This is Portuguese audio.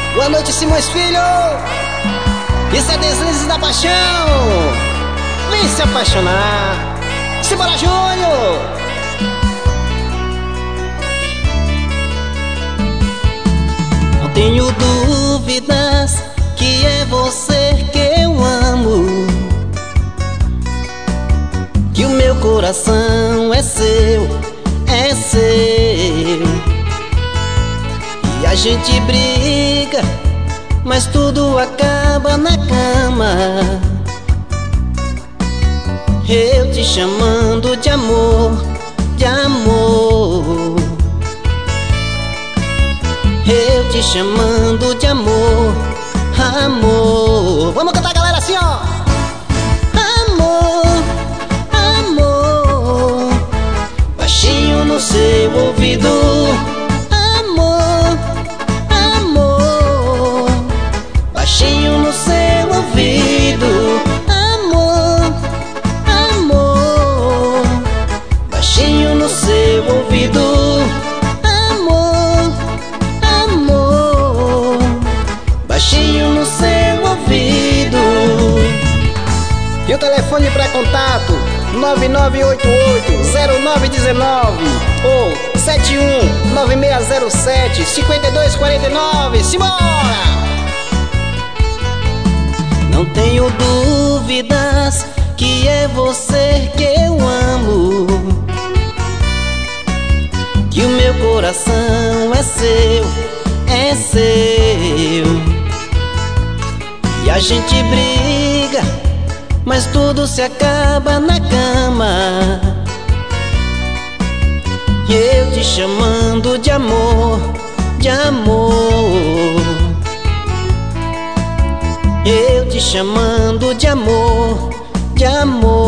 Boa noite, Simões Filho. Isso é Deslizes da Paixão. Vem se apaixonar. Simbora, Júnior. Não tenho dúvidas que é você que eu amo, que o meu coração é seu, é seu. E a gente briga, mas tudo acaba na cama. Eu te chamando de amor, de amor. Eu te chamando de amor, amor. Vamos cantar, galera, assim, ó. Amor, amor. Baixinho no seu ouvido. Amor, amor. Baixinho no seu ouvido. Amor, amor. Baixinho no seu ouvido. Baixinho no seu ouvido. E o telefone para contato 9988-0919 ou 719607-5249. Simbora! Não tenho dúvidas que é você que eu amo, que o meu coração é seu, é seu. E a gente briga, mas tudo se acaba na cama. E eu te chamando de amor, de amor. Eu te chamando de amor, de amor.